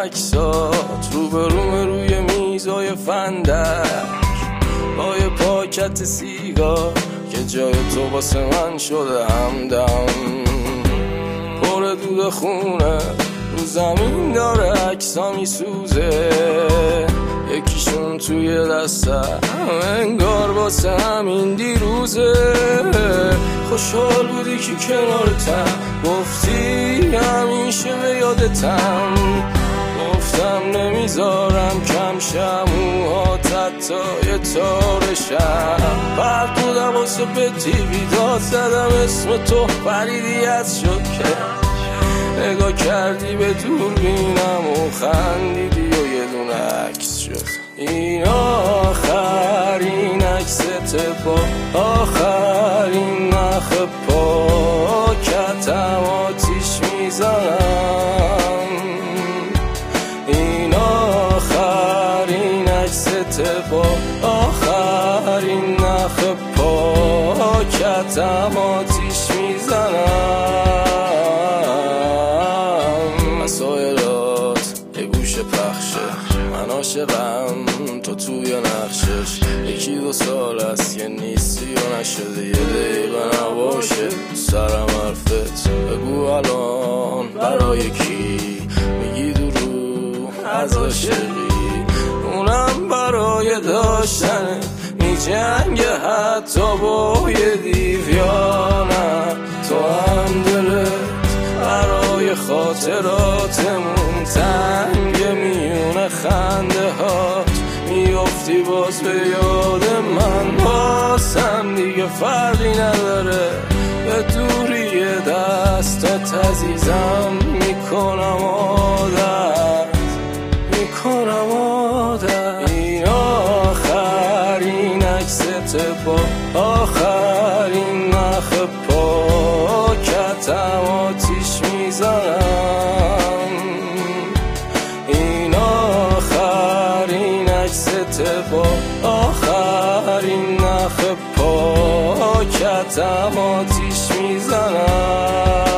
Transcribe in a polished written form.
عکسات روی میزای فندک با یه پاکت سیگار که جای تو واسه من شده همدم. پر دود خونه رو زمین داره عکسا میسوزه، یکیشون توی دستم انگار واسه همین دیروزه. خوشحال بودی که کنارتم، گفتی همیشه به یادتم. گفتم نمیذارم کم شموهات حتی یه تارشم. برد بودم واسه به تیوی داد زدم اسم تو، فریدی از شکر نگاه کردی به دوربینم و خندیدی و یه دونه عکس شد. این آخرین عکست با آخرین نخ پاکتم آتیش میزنم. این آخرین عکست با آخرین نخ پاکتم آتیش میزنم. یه گوشه پخشه من عاشقم تو توی نقشش، یکی دو سال است که نیستی و نشده یه دقیقه نباشه سرم حرفت. بگو الان برای کی میگی درو از عاشقی، اونم برای داشتنه میجنگه حتی با یه دیو یا نه. تو هم دلت برای خاطراتمون تنگ میونه خنده هات میافتی باز به یاد من. بازم دیگه فرقی نداره به دوری دستات عزیزم میکنم عادت. این آخرین عکست با آخرین نخ پاکتم آتیش میزنم. این آخرین عکست با آخرین نخ پاکتم آتیش میزنم.